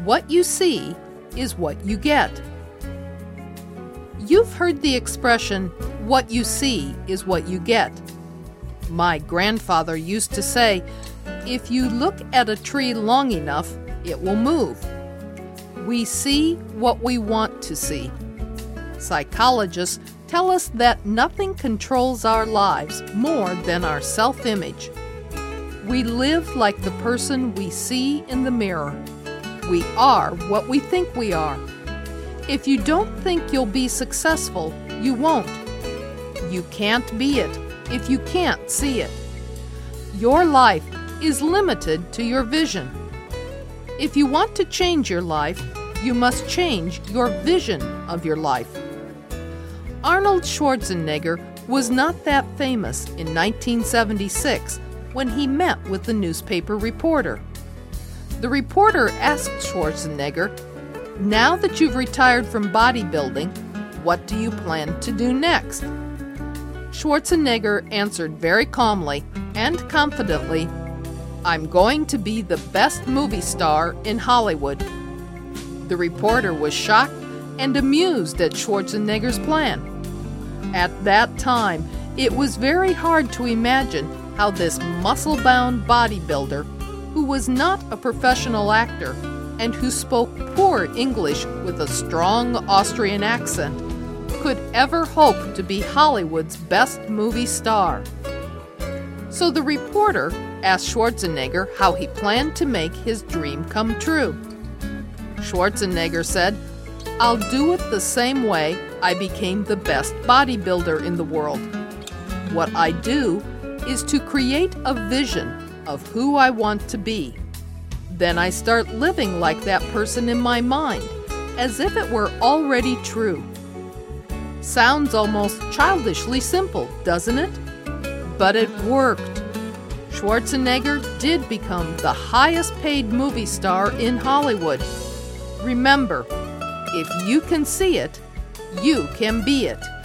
What you see is what you get. You've heard the expression, what you see is what you get. My grandfather used to say, if you look at a tree long enough, it will move. We see what we want to see. Psychologists tell us that nothing controls our lives more than our self-image. We live like the person we see in the mirror. We are what we think we are. If you don't think you'll be successful, you won't. You can't be it if you can't see it. Your life is limited to your vision. If you want to change your life, you must change your vision of your life. Arnold Schwarzenegger was not that famous in 1976 when he met with the newspaper reporter. The reporter asked Schwarzenegger, "Now that you've retired from bodybuilding, what do you plan to do next?" Schwarzenegger answered very calmly and confidently, "I'm going to be the best movie star in Hollywood." The reporter was shocked and amused at Schwarzenegger's plan. At that time, it was very hard to imagine how this muscle-bound bodybuilder, who was not a professional actor and who spoke poor English with a strong Austrian accent, could ever hope to be Hollywood's best movie star. So the reporter asked Schwarzenegger how he planned to make his dream come true. Schwarzenegger said, "I'll do it the same way I became the best bodybuilder in the world. What I do is to create a vision of who I want to be. Then I start living like that person in my mind, as if it were already true." Sounds almost childishly simple, doesn't it? But it worked. Schwarzenegger did become the highest paid movie star in Hollywood. Remember, if you can see it, you can be it.